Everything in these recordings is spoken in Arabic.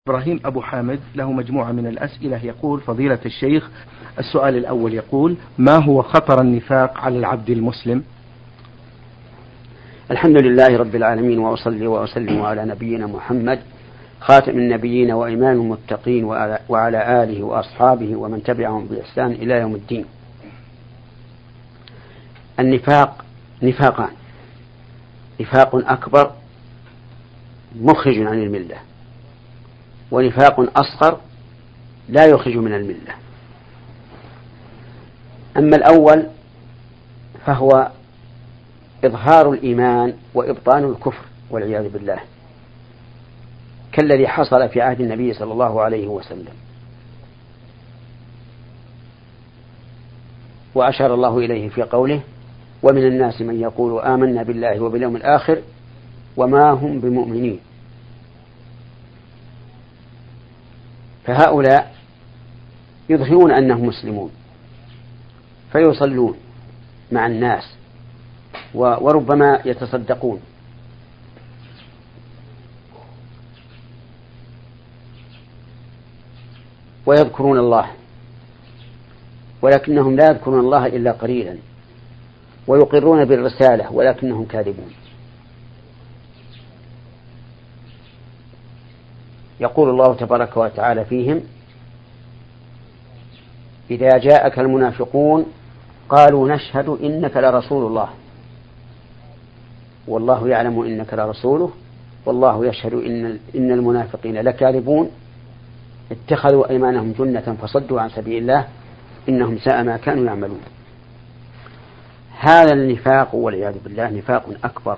إبراهيم أبو حامد له مجموعة من الأسئلة. يقول: فضيلة الشيخ، السؤال الأول يقول: ما هو خطر النفاق على العبد المسلم؟ الحمد لله رب العالمين، وأصلي وأسلم على نبينا محمد خاتم النبيين وإمام المتقين وعلى آله وأصحابه ومن تبعهم بإحسان إلى يوم الدين. النفاق نفاقان: نفاق أكبر مخرج عن الملة، ونفاق أصغر لا يخرج من الملة. أما الأول فهو إظهار الإيمان وإبطان الكفر والعياذ بالله، كالذي حصل في عهد النبي صلى الله عليه وسلم، وأشار الله إليه في قوله: ومن الناس من يقول آمنا بالله وباليوم الآخر وما هم بمؤمنين. فهؤلاء يظهرون أنهم مسلمون فيصلون مع الناس وربما يتصدقون، ويذكرون الله، ولكنهم لا يذكرون الله إلا قليلا، ويقرون بالرسالة ولكنهم كاذبون. يقول الله تبارك وتعالى فيهم: إذا جاءك المنافقون قالوا نشهد إنك لرسول الله والله يعلم إنك لرسوله والله يشهد إن المنافقين لكاذبون اتخذوا أيمانهم جنة فصدوا عن سبيل الله إنهم ساء ما كانوا يعملون. هذا النفاق والعياذ بالله نفاق أكبر،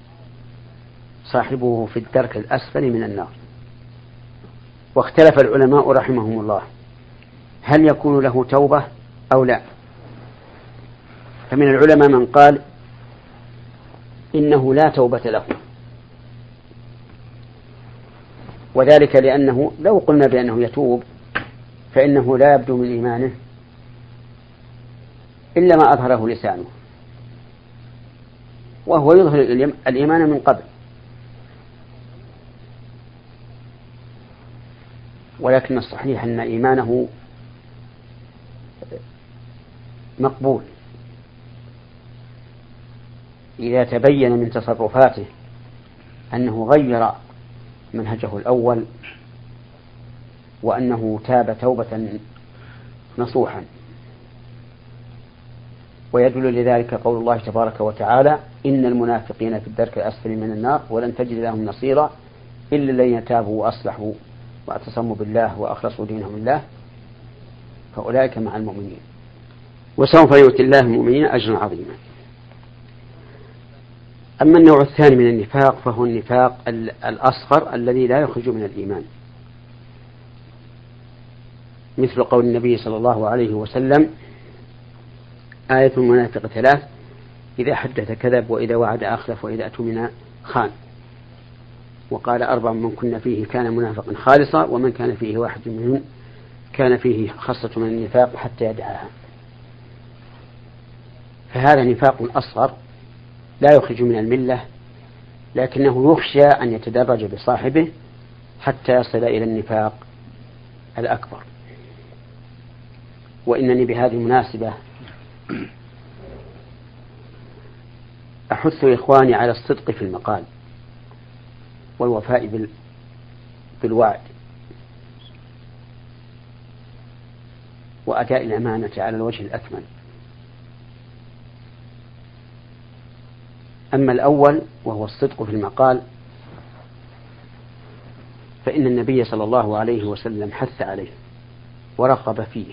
صاحبه في الدرك الأسفل من النار. واختلف العلماء رحمهم الله هل يكون له توبة أو لا. فمن العلماء من قال إنه لا توبة له، وذلك لأنه لو قلنا بأنه يتوب فإنه لا يبدو من إيمانه إلا ما أظهره لسانه، وهو يظهر الإيمان من قبل، ولكن الصحيح أن إيمانه مقبول إذا تبين من تصرفاته أنه غير منهجه الأول وأنه تاب توبة نصوحا. ويدل لذلك قول الله تبارك وتعالى: إن المنافقين في الدرك الأسفل من النار ولن تجد لهم نصيرا إلا الذين تابوا وأصلحوا واعتصموا بالله وأخلصوا دينهم لله فأولئك مع المؤمنين وسوف يؤتي الله المؤمنين أجرا عظيما. أما النوع الثاني من النفاق فهو النفاق الأصغر الذي لا يخرج من الإيمان، مثل قول النبي صلى الله عليه وسلم: آية المنافق ثلاث: إذا حدث كذب وإذا وعد أخلف وإذا أؤتمن خان. وقال: أربع من كنا فيه كان منافقا خالصا، ومن كان فيه واحد منهم كان فيه خاصة من النفاق حتى يدعاها. فهذا نفاق أصغر لا يخرج من الملة، لكنه يخشى أن يتدرج بصاحبه حتى يصل إلى النفاق الأكبر. وإنني بهذه المناسبة أحث إخواني على الصدق في المقال والوفاء بالوعد وأداء الأمانة على الوجه الأكمل. أما الأول وهو الصدق في المقال فإن النبي صلى الله عليه وسلم حث عليه ورغب فيه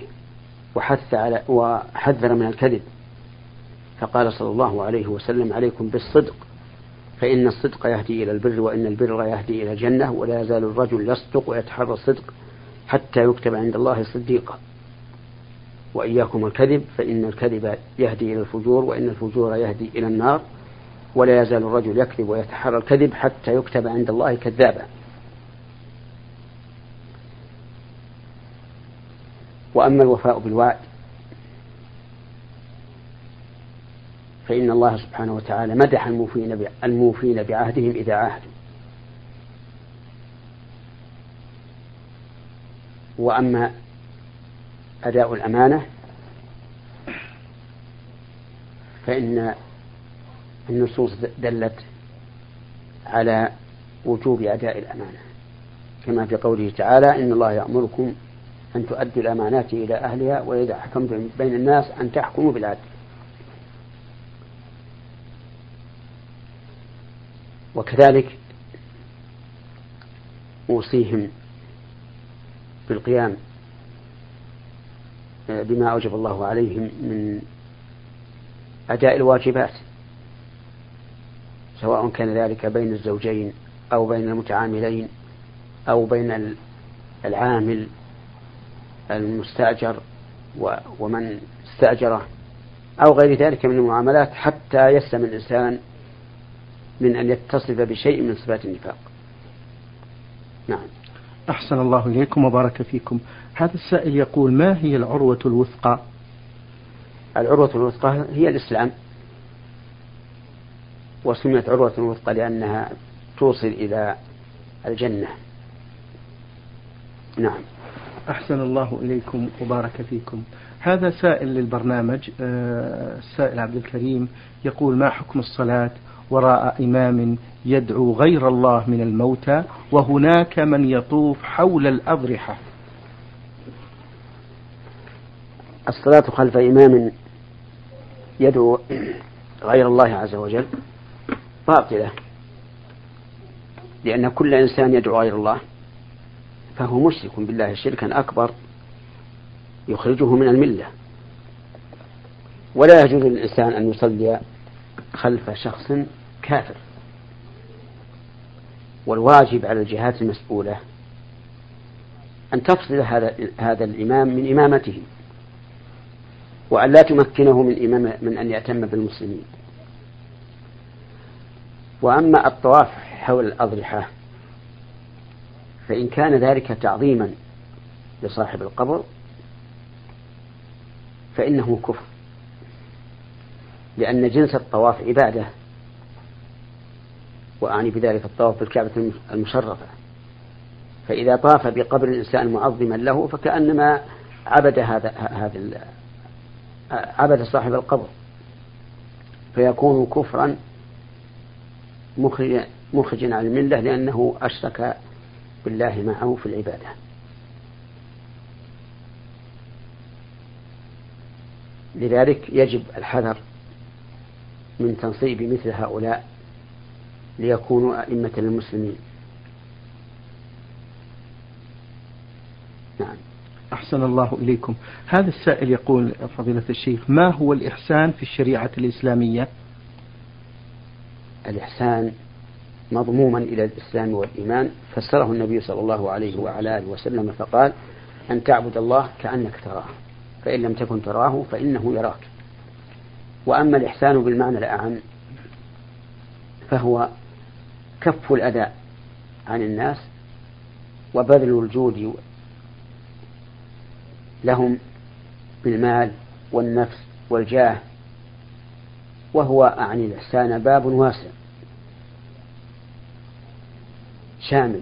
وحذر من الكذب، فقال صلى الله عليه وسلم: عليكم بالصدق فإن الصدق يهدي إلى البر وإن البر يهدي إلى الجنة ولا يزال الرجل يصدق ويتحرى الصدق حتى يكتب عند الله صديقا، وإياكم الكذب فإن الكذب يهدي إلى الفجور وإن الفجور يهدي إلى النار ولا يزال الرجل يكذب ويتحرى الكذب حتى يكتب عند الله كذابا. وأما الوفاء بالوعد فإن الله سبحانه وتعالى مدح الموفين بعهدهم إذا عاهدوا، وأما أداء الأمانة فإن النصوص دلت على وجوب أداء الأمانة، كما في قوله تعالى: إن الله يأمركم أن تؤدوا الأمانات إلى أهلها وإذا حكمتم بين الناس أن تحكموا بالعدل. وكذلك أوصيهم بالقيام بما أوجب الله عليهم من أداء الواجبات، سواء كان ذلك بين الزوجين أو بين المتعاملين أو بين العامل المستأجر ومن استأجره أو غير ذلك من المعاملات، حتى يسلم الإنسان من أن يتصف بشيء من صفات النفاق. نعم. أحسن الله إليكم وبارك فيكم. هذا السائل يقول: ما هي العروة الوثقى؟ العروة الوثقى هي الإسلام، وسميت عروة الوثقى لأنها توصل إلى الجنة. نعم. أحسن الله إليكم وبارك فيكم. هذا سائل للبرنامج، السائل عبد الكريم يقول: ما حكم الصلاة وراء إمام يدعو غير الله من الموتى وهناك من يطوف حول الأضرحة؟ الصلاة خلف إمام يدعو غير الله عز وجل باطلة، لأن كل إنسان يدعو غير الله فهو مشرك بالله شركا أكبر يخرجه من الملة، ولا يجوز للإنسان أن يصلي خلف شخص كافر. والواجب على الجهات المسؤولة أن تفصل هذا الإمام من إمامته، وأن لا تمكنه من أن يأتم بالمسلمين. وأما الطواف حول الأضرحة فإن كان ذلك تعظيما لصاحب القبر فإنه كفر، لأن جنس الطواف عبادة، وأعني بذلك الطواف بالكعبة المشرفة، فإذا طاف بقبر الإنسان معظما له فكأنما عبد صاحب القبر، فيكون كفرا مخرجا عن الملة، لأنه أشرك بالله معه في العبادة. لذلك يجب الحذر من تنصيب مثل هؤلاء ليكونوا أئمة للمسلمين. نعم. أحسن الله إليكم. هذا السائل يقول: فضيلة الشيخ، ما هو الإحسان في الشريعة الإسلامية؟ الإحسان مضموما إلى الإسلام والإيمان، فسره النبي صلى الله عليه وعلى آله وسلم فقال: أن تعبد الله كأنك تراه فإن لم تكن تراه فإنه يراك. وأما الإحسان بالمعنى الأعم فهو كف الأذى عن الناس وبذل الجود لهم بالمال والنفس والجاه، وهو أعني الإحسان باب واسع شامل.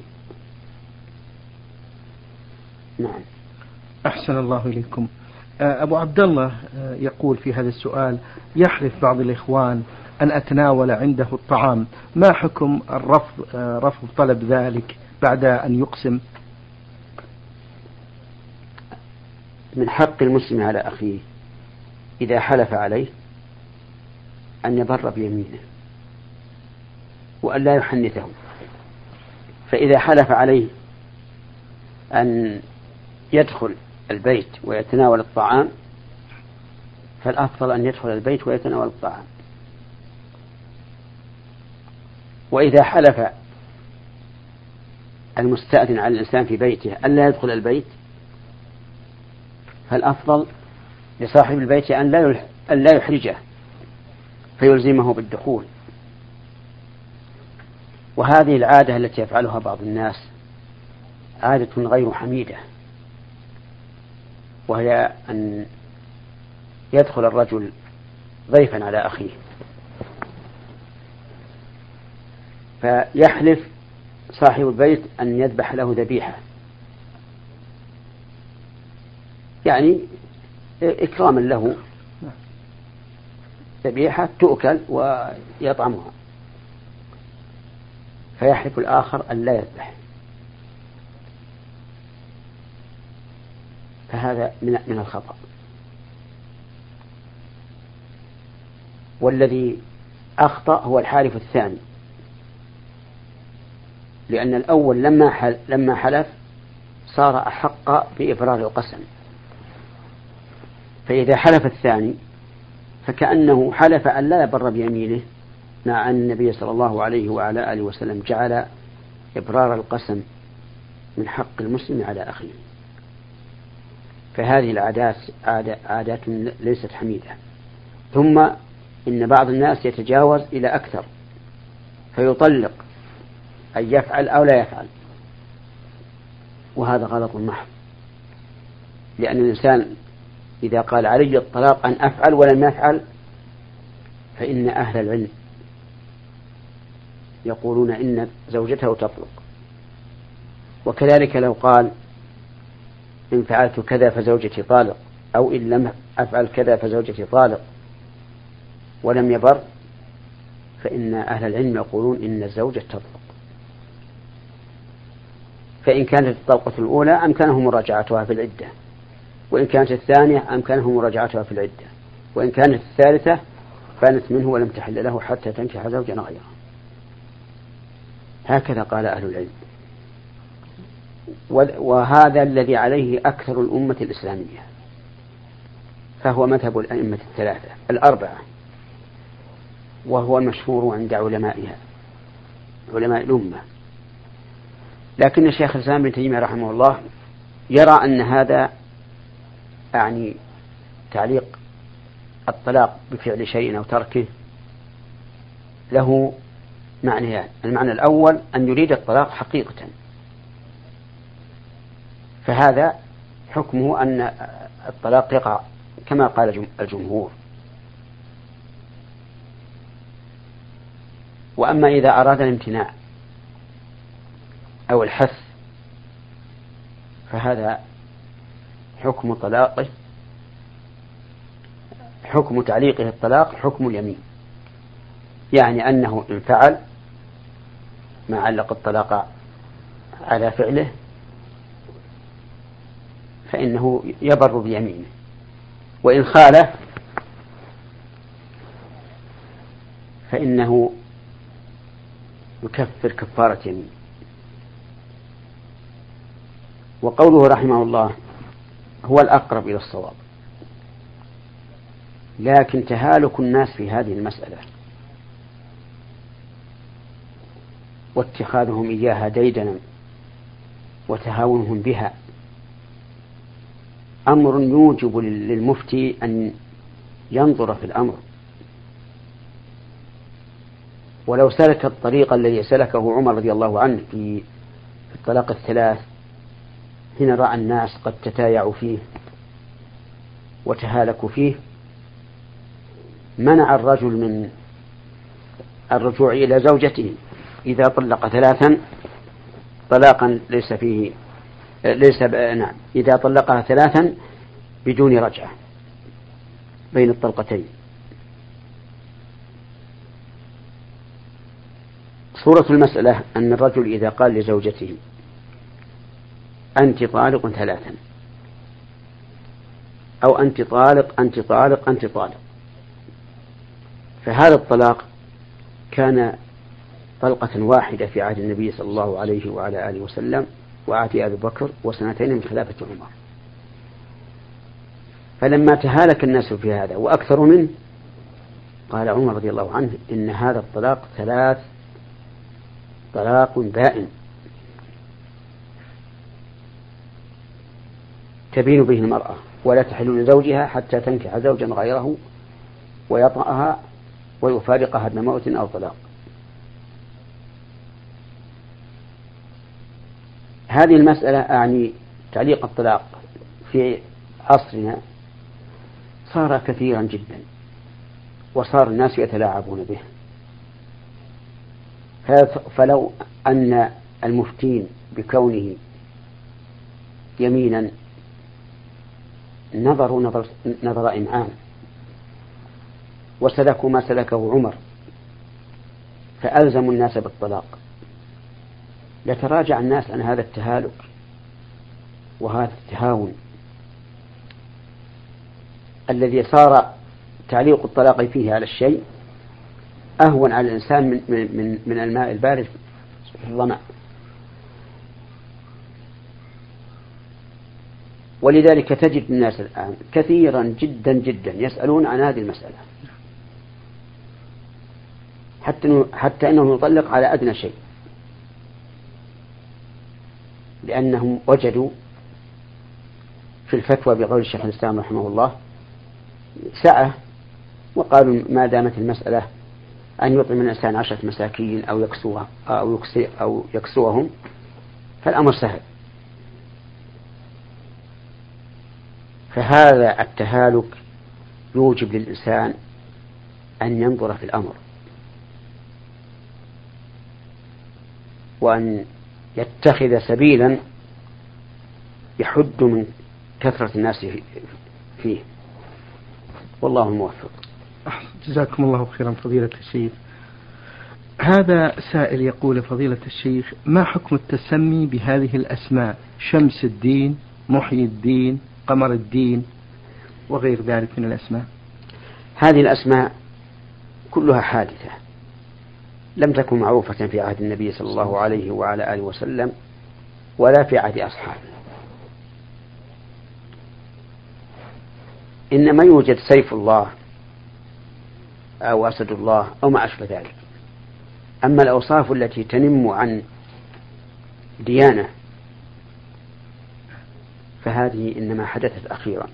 نعم. أحسن الله إليكم. أبو عبد الله يقول في هذا السؤال: يحلف بعض الإخوان أن أتناول عنده الطعام، ما حكم رفض طلب ذلك بعد أن يقسم؟ من حق المسلم على أخيه إذا حلف عليه أن يبر بيمينه وأن لا يحنثه، فإذا حلف عليه أن يدخل البيت ويتناول الطعام فالأفضل أن يدخل البيت ويتناول الطعام. وإذا حلف المستأذن على الإنسان في بيته أن لا يدخل البيت فالأفضل لصاحب البيت أن لا يحرجه فيلزمه بالدخول. وهذه العادة التي يفعلها بعض الناس عادة غير حميدة، وهي أن يدخل الرجل ضيفا على أخيه فيحلف صاحب البيت أن يذبح له ذبيحة يعني إكراما له ذبيحة تؤكل ويطعمها، فيحلف الآخر أن لا يذبح، فهذا من الخطأ. والذي أخطأ هو الحالف الثاني، لأن الأول لما حلف صار أحق بإبرار القسم، فإذا حلف الثاني فكأنه حلف أن لا يبر بيمينه، مع أن النبي صلى الله عليه وعلى آله وسلم جعل إبرار القسم من حق المسلم على أخيه. فهذه العادات عادات ليست حميدة. ثم إن بعض الناس يتجاوز إلى أكثر، فيطلق أن يفعل أو لا يفعل، وهذا غلط محض، لأن الإنسان إذا قال علي الطلاق أن أفعل ولم يفعل فإن أهل العلم يقولون إن زوجته تطلق. وكذلك لو قال إن فعلت كذا فزوجتي طالق، أو إن لم أفعل كذا فزوجتي طالق ولم يبر، فإن أهل العلم يقولون إن الزوجة تطلق. فإن كانت الطلقة الأولى أمكنه مراجعتها في العدة، وإن كانت الثانية أمكنه مراجعتها في العدة، وإن كانت الثالثة فانت منه ولم تحل له حتى تنكح زوجا غيره. هكذا قال أهل العلم، وهذا الذي عليه أكثر الأمة الإسلامية، فهو مذهب الأئمة الثلاثة الأربعة، وهو المشهور عند علمائها علماء الأمة. لكن الشيخ الإسلام ابن تيمية رحمه الله يرى أن هذا يعني تعليق الطلاق بفعل شيء أو تركه له معنيان. المعنى الأول أن يريد الطلاق حقيقة، فهذا حكمه أن الطلاق يقع كما قال الجمهور. وأما إذا أراد الامتناع أو الحث فهذا حكم طلاقه، حكم تعليقه الطلاق حكم اليمين، يعني أنه إن فعل ما علق الطلاق على فعله فإنه يبر بيمينه، وإن خالف فإنه يكفر كفارة يمين. وقوله رحمه الله هو الأقرب إلى الصواب، لكن تهالك الناس في هذه المسألة واتخاذهم إياها ديدنا وتهاونهم بها أمر يوجب للمفتي أن ينظر في الأمر. ولو سلك الطريق الذي سلكه عمر رضي الله عنه في الطلاق الثلاث، حين رأى الناس قد تتايعوا فيه وتهالكوا فيه، منع الرجل من الرجوع إلى زوجته إذا طلق ثلاثا طلاقا إذا طلقها ثلاثا بدون رجعة بين الطلقتين. صورة المسألة أن الرجل إذا قال لزوجته أنت طالق ثلاثا، أو أنت طالق أنت طالق أنت طالق، فهذا الطلاق كان طلقة واحدة في عهد النبي صلى الله عليه وعلى آله وسلم وعهد أبي بكر وسنتين من خلافة عمر. فلما تهالك الناس في هذا وأكثر منه، قال عمر رضي الله عنه إن هذا الطلاق طلاق بائن تبين به المرأة ولا تحل لزوجها حتى تنكح زوجا غيره ويطأها ويفارقها دون موت أو طلاق. هذه المسألة أعني تعليق الطلاق في عصرنا صار كثيرا جدا، وصار الناس يتلاعبون به. فلو أن المفتين بكونه يمينا نظروا نظر إمعان، وسلكوا ما سلكه عمر، فألزموا الناس بالطلاق، لتراجع الناس عن هذا التهالك وهذا التهاون الذي صار تعليق الطلاق فيه على الشيء أهون على الإنسان من الماء البارد في الظمأ. ولذلك تجد الناس الآن كثيرا جدا جدا يسألون عن هذه المسألة، حتى أنه يطلق على أدنى شيء، لأنهم وجدوا في الفتوى بقول الشيخ الإسلام رحمه الله سعة، وقالوا ما دامت المسألة أن يطعم الإنسان 10 مساكين أو يكسوهم فالأمر سهل. فهذا التهالك يوجب للإنسان أن ينظر في الأمر وأن يتخذ سبيلا يحد من كثرة الناس فيه، والله الموفق. جزاكم الله خيرا فضيلة الشيخ. هذا سائل يقول فضيلة الشيخ: ما حكم التسمي بهذه الأسماء شمس الدين، محيي الدين، قمر الدين وغير ذلك من الأسماء؟ هذه الأسماء كلها حادثة، لم تكن معروفة في عهد النبي صلى الله عليه وعلى آله وسلم ولا في عهد أصحابه، إنما يوجد سيف الله أو أسد الله أو ما أشبه ذلك. أما الأوصاف التي تنم عن ديانة فهذه إنما حدثت أخيرا،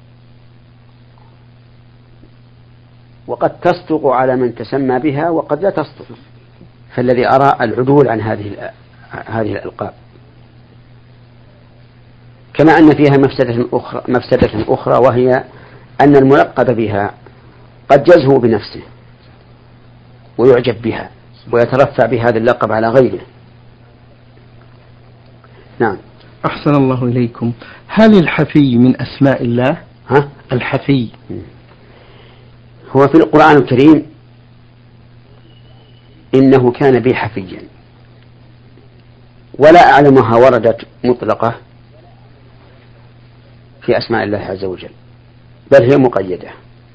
وقد تصدق على من تسمى بها وقد لا تصدق، فالذي أرى العدول عن هذه الألقاب. كما أن فيها مفسدة أخرى، وهي أن الملقب بها قد يزهو بنفسه ويعجب بها ويترفع بهذا اللقب على غيره. نعم. أحسن الله إليكم. هل الحفي من أسماء الله؟ الحفي هو في القرآن الكريم إنه كان بي حفيا، ولا أعلمها وردت مطلقة في أسماء الله عز وجل، بل هي مقيدة.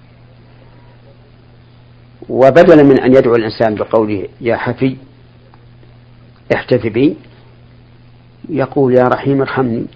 وبدلا من أن يدعو الإنسان بقوله يا حفي احتفي بي، يقول يا رحيم ارحمني،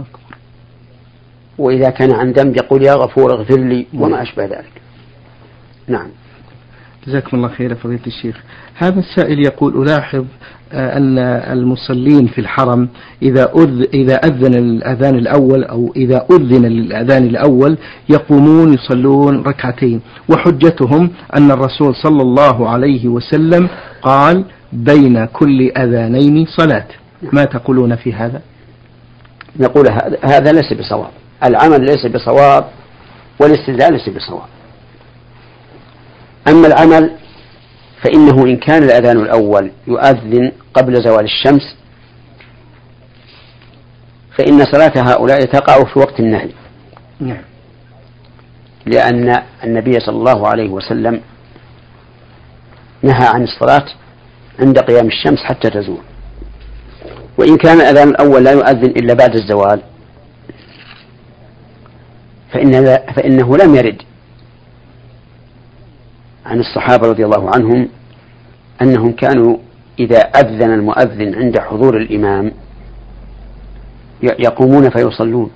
وإذا كان عن ذنب يقول يا غفور اغفر لي، وما أشبه ذلك. نعم. جزاكم الله خير فضيلة الشيخ. هذا السائل يقول: ألاحظ أن المصلين في الحرم إذا أذن الأذان الأول أو إذا أذن للأذان الأول يقومون يصلون ركعتين، وحجتهم أن الرسول صلى الله عليه وسلم قال بين كل أذانين صلاة. ما تقولون في هذا؟ نقول هذا ليس بصواب، العمل ليس بصواب والاستدلال ليس بصواب. أما العمل فإنه إن كان الأذان الأول يؤذن قبل زوال الشمس فإن صلاة هؤلاء تقع في وقت النهي، لأن النبي صلى الله عليه وسلم نهى عن الصلاة عند قيام الشمس حتى تزول. وإن كان الأذان الأول لا يؤذن إلا بعد الزوال فإنه لم يرد عن الصحابة رضي الله عنهم أنهم كانوا إذا أذن المؤذن عند حضور الإمام يقومون فيصلون،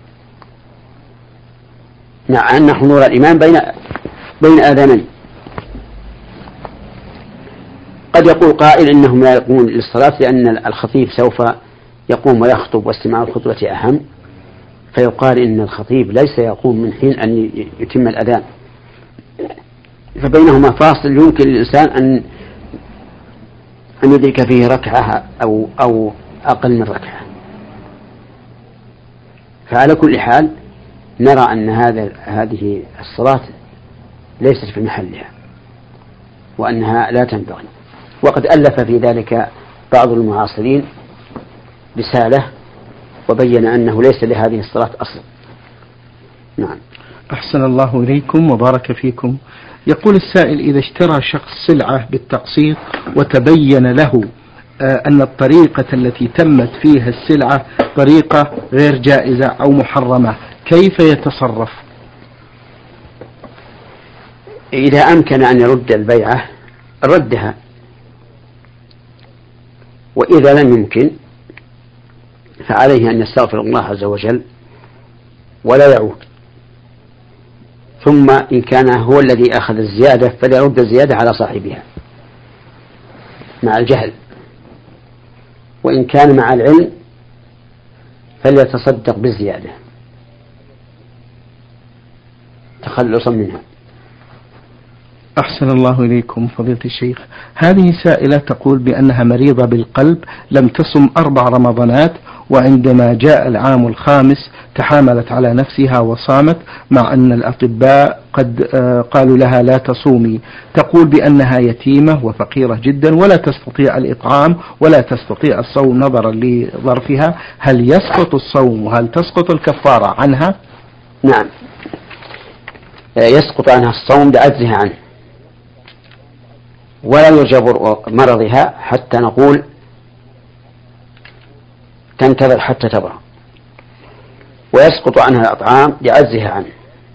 مع أن حضور الإمام بين آذانين. قد يقول قائل إنهم لا يقومون للصلاة لأن الخطيب سوف يقوم ويخطب واستماع الخطبة أهم، فيقال إن الخطيب ليس يقوم من حين أن يتم الأذان، فبينهما فاصل يمكن للإنسان أن يدرك فيه ركعة أو أقل من ركعة. فعلى كل حال نرى أن هذه الصلاة ليست في محلها وأنها لا تنبغي. وقد ألف في ذلك بعض المعاصرين رسالة وبين أنه ليس لهذه الصلاة أصل. نعم. أحسن الله إليكم وبارك فيكم. يقول السائل: إذا اشترى شخص سلعة بالتقسيط وتبين له أن الطريقة التي تمت فيها السلعة طريقة غير جائزة أو محرمة، كيف يتصرف؟ إذا أمكن أن يرد البيعة ردها، وإذا لم يمكن فعليه أن يستغفر الله عز وجل ولا يعود، ثم إن كان هو الذي أخذ الزيادة فليرد الزيادة على صاحبها مع الجهل، وإن كان مع العلم فليتصدق بالزيادة تخلصا منها. أحسن الله إليكم فضيلة الشيخ. هذه سائلة تقول بأنها مريضة بالقلب، لم تصم 4 رمضانات، وعندما جاء العام الخامس تحاملت على نفسها وصامت، مع أن الأطباء قد قالوا لها لا تصومي. تقول بأنها يتيمة وفقيرة جدا ولا تستطيع الإطعام ولا تستطيع الصوم نظرا لظرفها، هل يسقط الصوم وهل تسقط الكفارة عنها؟ نعم، يسقط عنها الصوم بعجزها عنه، ولا يجبر مرضها حتى نقول تنتظر حتى تبرأ، ويسقط عنها الأطعام بعجزها عنه،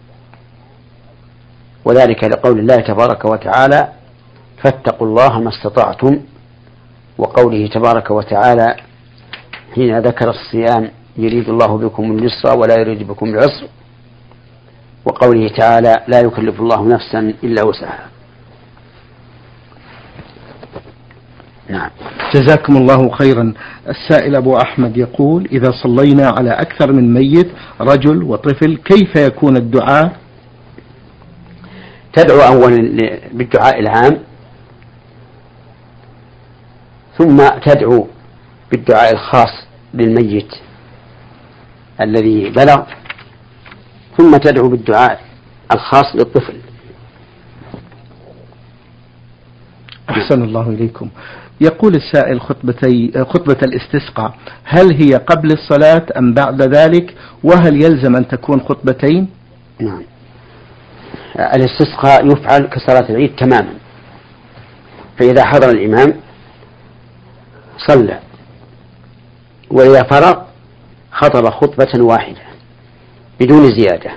وذلك لقول الله تبارك وتعالى: فاتقوا الله ما استطعتم، وقوله تبارك وتعالى حين ذكر الصيام: يريد الله بكم اليسر ولا يريد بكم العسر، وقوله تعالى: لا يكلف الله نفسا إلا وسعها. نعم. جزاكم الله خيرا. السائل أبو أحمد يقول: إذا صلينا على أكثر من ميت رجل وطفل كيف يكون الدعاء؟ تدعو أولا بالدعاء العام، ثم تدعو بالدعاء الخاص للميت الذي بلغ، ثم تدعو بالدعاء الخاص للطفل. أحسن الله إليكم. يقول السائل: خطبة الاستسقاء هل هي قبل الصلاة أم بعد ذلك؟ وهل يلزم أن تكون خطبتين؟ نعم، الاستسقاء يفعل كصلاة العيد تماما، فإذا حضر الإمام صلى، وإذا فرغ خطب خطبة واحدة بدون زيادة،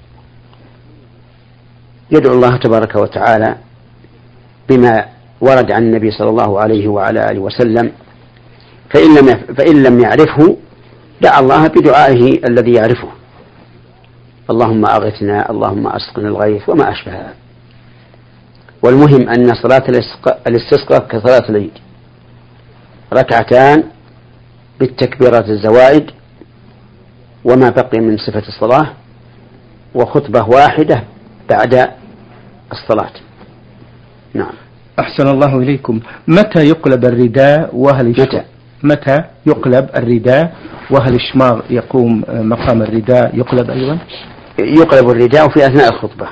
يدعو الله تبارك وتعالى بما ورد عن النبي صلى الله عليه وعلى آله وسلم، فإن لم يعرفه دعا الله بدعائه الذي يعرفه: اللهم أغثنا، اللهم أسقنا الغيث، وما أشبهها. والمهم أن صلاة الاستسقاء كصلاة العيد، ركعتان بالتكبيرات الزوائد وما بقي من صفة الصلاة، وخطبة واحدة بعد الصلاة. نعم. أحسن الله إليكم. متى يقلب الرداء متى يقلب الرداء وهل الشماغ يقوم مقام الرداء يقلب أيضا؟ يقلب الرداء في أثناء الخطبة،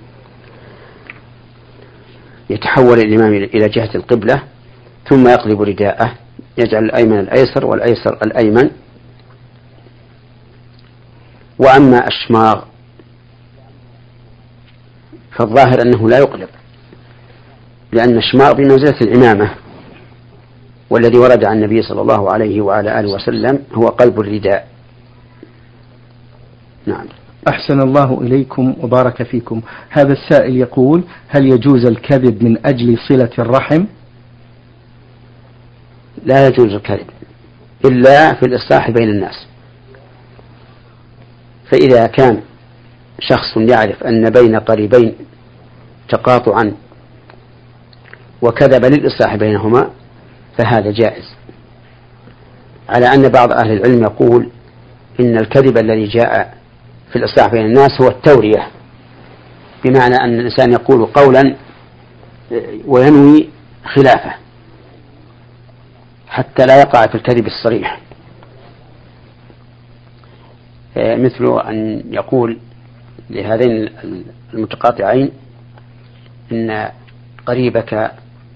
يتحول الإمام إلى جهة القبلة ثم يقلب رداءه، يجعل الأيمن الأيسر والأيسر الأيمن. وأما الشماغ فالظاهر أنه لا يقلب، لأن الشماغ بمنزلة العمامة، والذي ورد عن النبي صلى الله عليه وعلى آله وسلم هو قلب الرداء. نعم. أحسن الله إليكم وبارك فيكم. هذا السائل يقول: هل يجوز الكذب من أجل صلة الرحم؟ لا يجوز الكذب إلا في الإصلاح بين الناس، فإذا كان شخص يعرف أن بين قريبين تقاطعا وكذب للإصلاح بينهما فهذا جائز، على أن بعض أهل العلم يقول إن الكذب الذي جاء في الإصلاح بين الناس هو التورية، بمعنى أن الإنسان يقول قولا وينوي خلافه حتى لا يقع في الكذب الصريح، مثل أن يقول لهذين المتقاطعين إن قريبك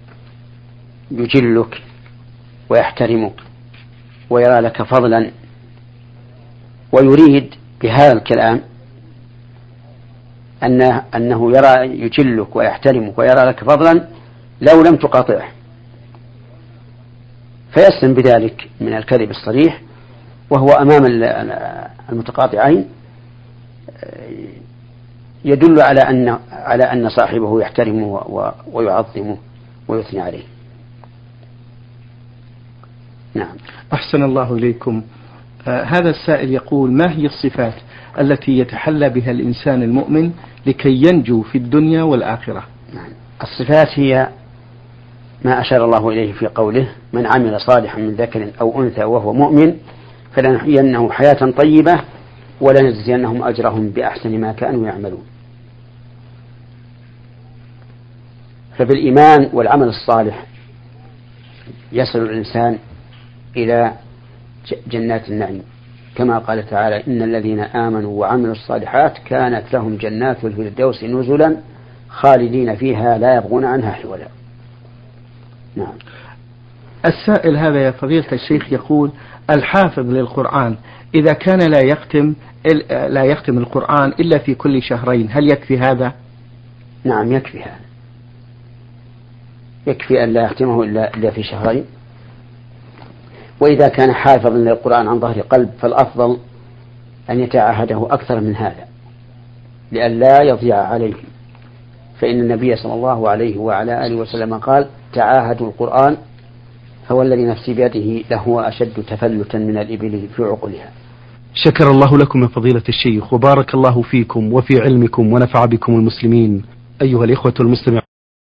يجلك ويحترمك ويرى لك فضلا، ويريد بهذا الكلام أنه يرى يجلك ويحترمك ويرى لك فضلا لو لم تقاطعه، فيسلم بذلك من الكذب الصريح، وهو أمام المتقاطعين يدل على أن صاحبه يحترمه ويعظمه ويثني عليه. نعم. أحسن الله إليكم. هذا السائل يقول: ما هي الصفات التي يتحلى بها الإنسان المؤمن لكي ينجو في الدنيا والآخرة؟ نعم. الصفات هي ما أشار الله إليه في قوله: من عمل صالحا من ذكر أو أنثى وهو مؤمن فلنحيينه حياة طيبة ولنجزينهم أجرهم بأحسن ما كانوا يعملون. فبالإيمان والعمل الصالح يصل الإنسان إلى جنات النعيم، كما قال تعالى: إن الذين آمنوا وعملوا الصالحات كانت لهم جنات الفردوس نزلا خالدين فيها لا يبغون عنها حولا. نعم. السائل هذا يا فضيلة الشيخ يقول: الحافظ للقرآن إذا كان لا يختم القرآن إلا في كل شهرين، هل يكفي هذا؟ نعم يكفي هذا، يكفي أن لا يختمه إلا في شهرين. وإذا كان حافظا للقرآن عن ظهر قلب فالأفضل أن يتعاهده أكثر من هذا لئلا يضيع عليه، فإن النبي صلى الله عليه وعلى آله وسلم قال: تعاهدوا القرآن فوالذي نفسي بيده لهو أشد تفلتا من الإبل في عقلها. شكر الله لكم يا فضيلة الشيخ، وبارك الله فيكم وفي علمكم ونفع بكم المسلمين. أيها الإخوة المستمعون.